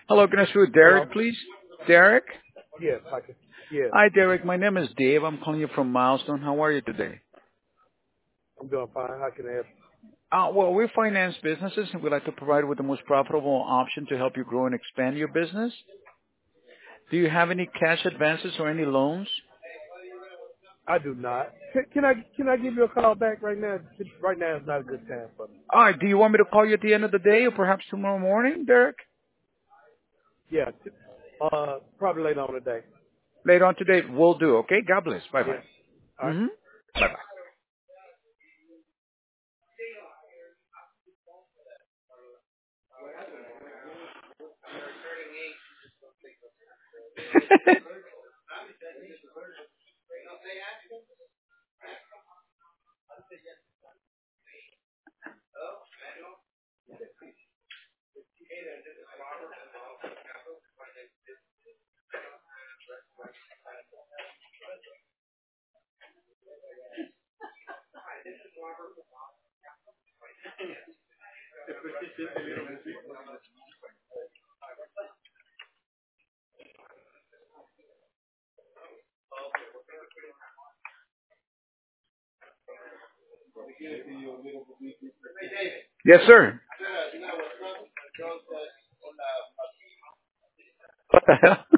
Hello, can I speak with Hello? Derek, please? Derek? Yes, I can. Yes, Hi, Derek. My name is Dave. I'm calling you from Milestone. How are you today? I'm doing fine. How can I help? Well, we finance businesses, and we like to provide with the most profitable option to help you grow and expand your business. Do you have any cash advances or any loans? I do not. Can I give you a call back right now? Right now is not a good time for me. All right. Do you want me to call you at the end of the day or perhaps tomorrow morning, Derek? Yeah, probably later on today. Later on today, we'll do. Okay. God bless. Yeah. Bye-bye. All right. Mm-hmm. Yes, sir. What the hell?